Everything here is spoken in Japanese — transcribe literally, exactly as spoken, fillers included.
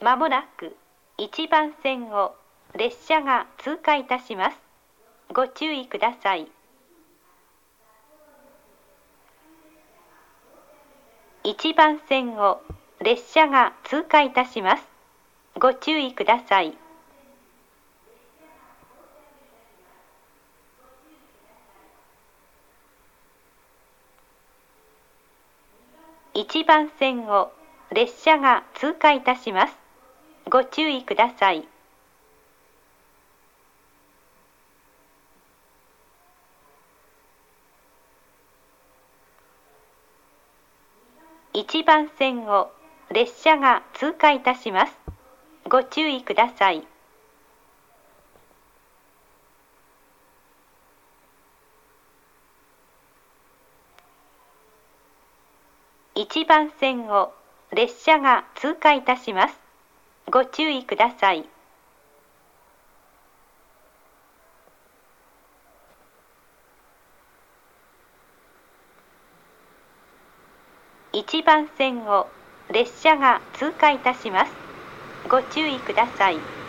まもなくいちばん線を列車が通過いたします。ご注意ください。いちばん線を列車が通過いたします。ご注意ください。いちばん線を列車が通過いたします。ご注意ください。いちばん線を列車が通過いたします。ご注意ください。いちばん線を列車が通過いたします。ご注意ください。いちばん線を列車が通過いたします。ご注意ください。